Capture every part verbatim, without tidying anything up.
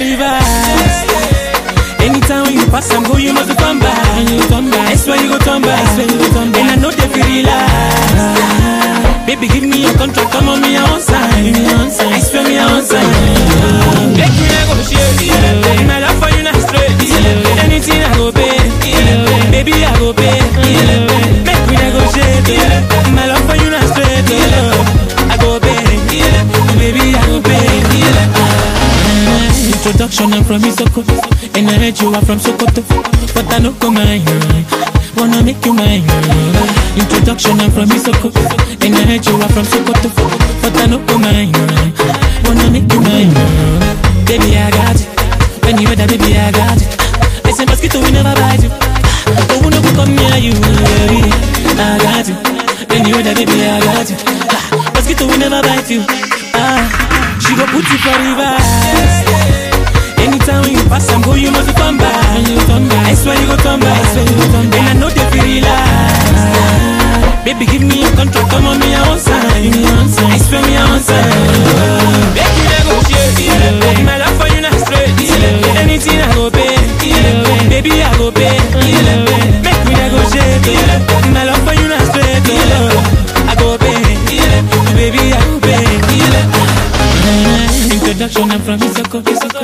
reverse. Anytime when you pass, I'm go, you must come back. You come back. I swear you go come back. I swear you go come back. And I know they feel relaxed. Baby, give me your contract, come on me, I want sign. I swear me, I want sign. Make me negotiate. My love for you not straight. Anything I go pay. Baby, I go pay. Make me negotiate. My love for you not straight. I go pay. Baby, I go pay. Introduction, I'm from Isoko. And I heard you are from Sokoto. But I know come mine. Wanna make you mine. Introduction, I'm from Isoko. And I heard you are from Sokoto. But I know come mine. Wanna make you mine. Baby, I got you. When you weather, baby, I got you. I say mosquito, we never bite you. Oh, we no go come near you. Baby, I got you. When you weather, baby, I got you. Mosquito, we never bite you. Ah, she go put you for reverse. Anytime when you pass, I'm go, you must come back. You come back. I swear you go come back. I swear you go come back. And I know they feel relaxed. Baby, give me your contract, come on me, I want sign. I swear me, I want sign. Baby, negotiate. My love for you not straight. Anything I go pay. Baby, I go pay. Make me negotiate. My love for you not straight. I go pay. Baby, I go pay. Introduction, I'm from Isoko.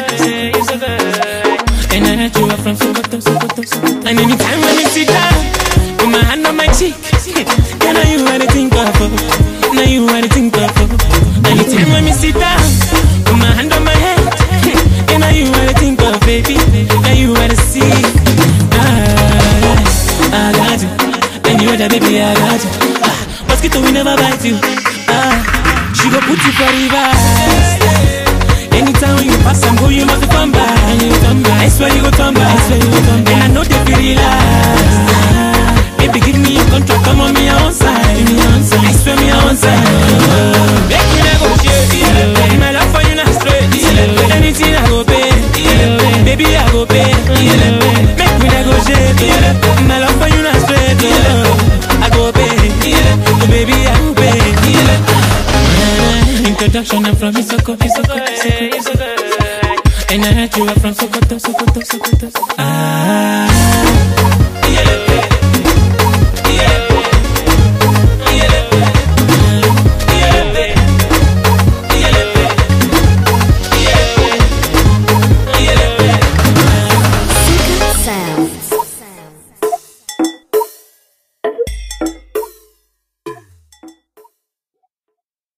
And I heard you are from Sokoto, Sokoto, Sokoto. And anytime when we sit down, put my hand on my cheek. Can I you want to think of? Now you want to think of. Anytime when we sit down, put my hand on my head. Can I you want to think of, baby? Now you want to see. Ah, I got you. And you want that, baby, I got you. Ah, mosquito, we never bite you. Ah, she go put you for reverse. Anytime when you pass, I'm go, you must come back. You come back. I swear you go come back. I swear you go come back. And I know they feel relaxed. Baby, give me your contract, come on me, I want sign. I swear me, I want sign. Make me negotiate. My love for you not straight. Anything I go pay. Baby, I go pay. Make me negotiate. My love for you not straight. I go pay. Baby, I go pay. Introduction, I'm from Isoko, Isoko, Isoko, Isoko. And I heard you are from Sokoto, Sokoto, Sokoto. Ah, yeah.